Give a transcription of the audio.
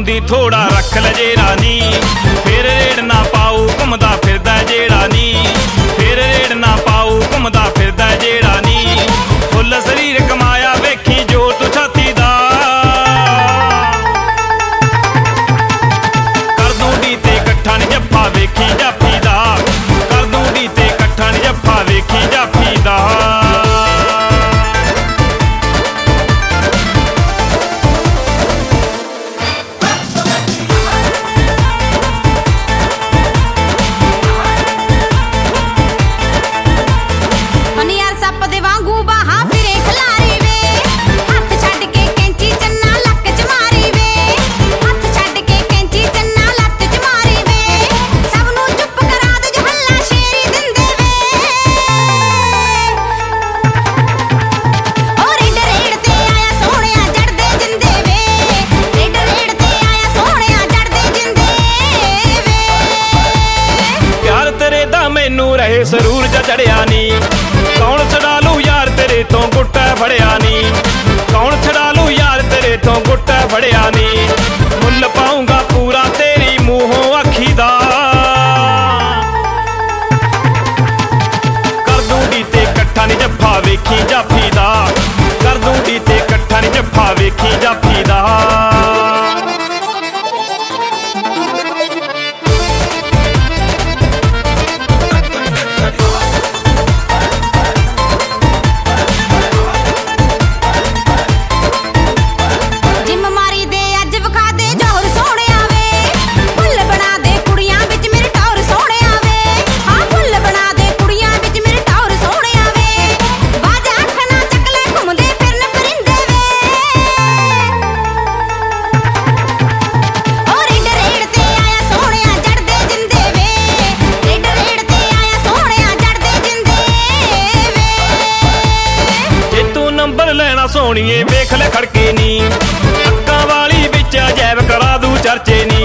D ਥੋੜਾ ਰੱਖ ਲੈ ਜੇਰਾ ਨੀ, ਫਿਰ ਰੇੜ ਨਾ ਪਾਊ ਘੁੰਮਦਾ ਫਿਰਦਾ ਜਿਹੜਾ ਨੀ, ਫਿਰ ਰੇੜ ਨਾ ਪਾਊ ਘੁੰਮਦਾ ਫਿਰਦਾ ਜਿਹੜਾ ਨੀ। ਫੁੱਲ ਸਰੀਰ ਕਮਾਇਆ ਵੇਖੀ ਜੋ ਤੂੰ ਛਾਤੀ ਦਾ, ਕਰ ਦੂੰ ਡੀ ਤੇ ਇਕੱਠਾ ਨੀ ਜੱਫਾ ਵੇਖੀ ਜਾਫੀ ਦਾ, ਕਰ ਦੂੰ ਡੀ ਤੇ ਇਕੱਠਾ ਨੀ ਜੱਫਾ ਵੇਖੀ ਜਾਫੀ ਦਾ। ਮੈਨੂੰ ਰਹੇ ਸਰੂਰ ਜਾ ਚੜਿਆ ਨੀ, ਕੌਣ ਛਡਾ ਲੂ ਯਾਰ ਤੇਰੇ ਤੋਂ ਗੁੱਟਾ ਫੜਿਆ ਨੀ, ਕੌਣ ਛਡਾ ਲੂ ਯਾਰ ਤੇਰੇ ਤੋਂ ਗੁੱਟਾ ਫੜਿਆ ਨੀ। ਮੁੱਲ ਪਾਉਂਗਾ ਪੂਰਾ ਤੇਰੀ ਮੂੰਹੋਂ ਅੱਖੀ ਦਾ, ਕਰ ਦੂੰ ਡੀ ਤੇ ਇਕੱਠਾ ਨੀ ਜੱਫਾ ਵੇਖੀ ਜਾਫੀ ਦਾ, ਕਰ ਦੂੰ ਡੀ ਤੇ ਇਕੱਠਾ ਨੀ ਜੱਫਾ ਵੇਖੀ ਜਾਫੀ ਦਾ। ਲੈਣਾ ਸੋਹਣੀਏ ਵੇਖ ਲੈ ਖੜਕੇ ਨੀ, ਅੱਕਾਂ ਵਾਲੀ ਵਿੱਚ ਅਜੈਬ ਕਰਾ ਦੂ ਚਰਚੇ ਨੀ।